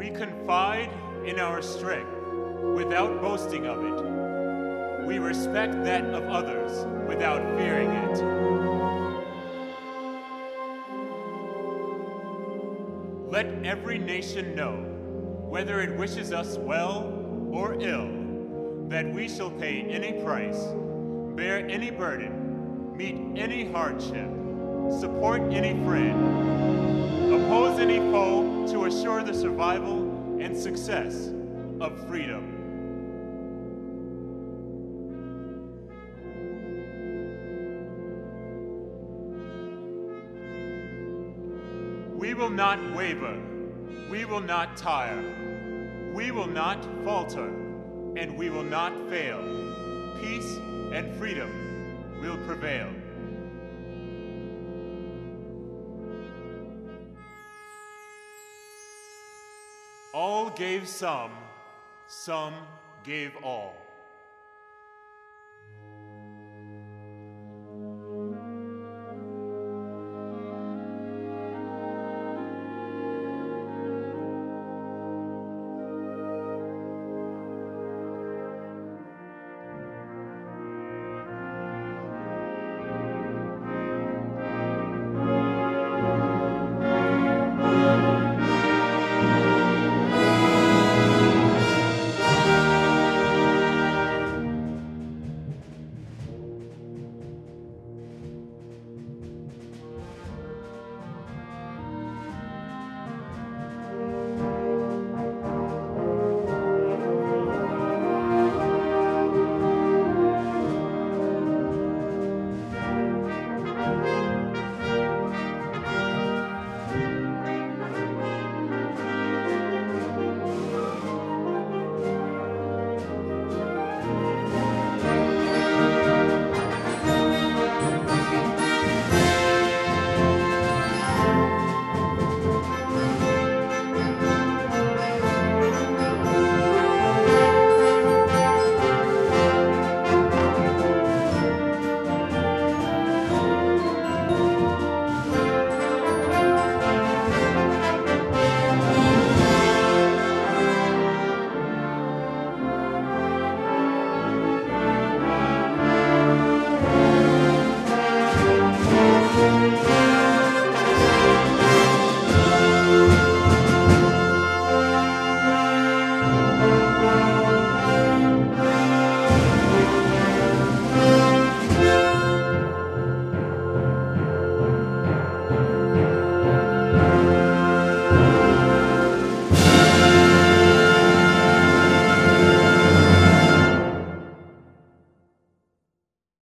We confide in our strength without boasting of it. We respect that of others without fearing it. Let every nation know, whether it wishes us well or ill, that we shall pay any price, bear any burden, meet any hardship, support any friend, oppose any foe to assure the survival and success of freedom. We will not waver, we will not tire, we will not falter, and we will not fail. Peace and freedom will prevail. All gave some gave all.